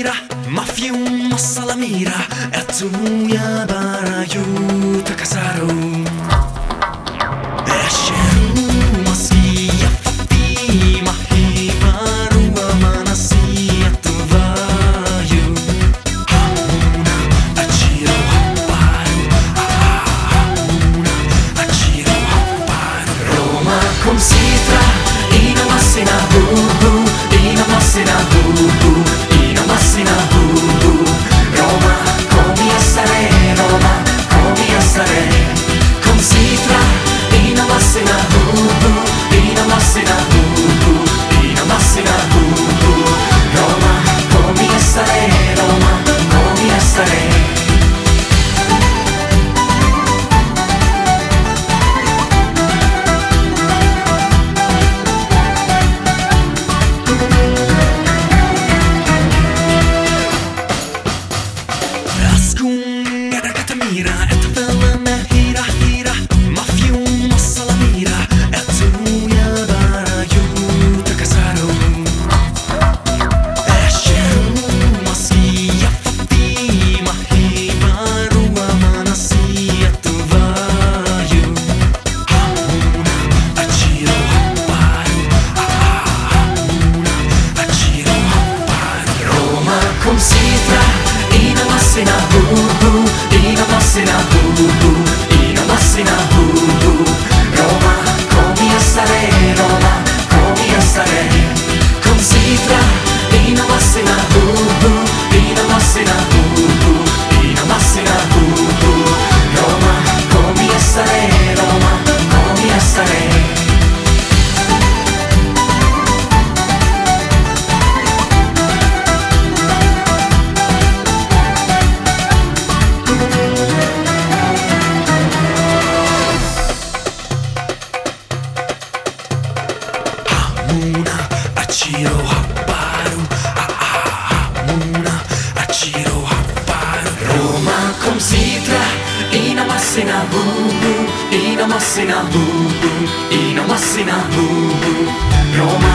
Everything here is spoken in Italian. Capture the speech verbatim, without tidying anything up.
mira, mafia salamira, et ya barayu takasaro. Esheru masia fati mahi baru amanasi atuvayu. Hamuna achiro haparu, hamuna achiro haparu. Roma con sitra, ina massina bubu, ina massina bubu, ina massina bubu. Roma, come essere, Roma, come essere. Con sitra, ina massina bubu, ina massina bubu, ina massina bubu. Roma, come essere, Roma, come essere. Mira, et fella me hira hira, mafium salamira, et ya barayu takasaro. Esheru masia fati mahi baru amanasi atuvayu. Hamuna achiro haparu, hamuna achiro haparu. Roma con sitra, ina massina bubu, ina massina bubu, ina massina bubu. Roma, come essere, Roma, come essere. Con sitra, ina massina bubu, ina massina bubu, ina massina bubu. Roma, come essere, Roma, come essere. Hamuna achiro haparu, hamuna achiro haparu. Roma con sitra, ina massina bubu, ina massina bubu, ina massina bubu. Roma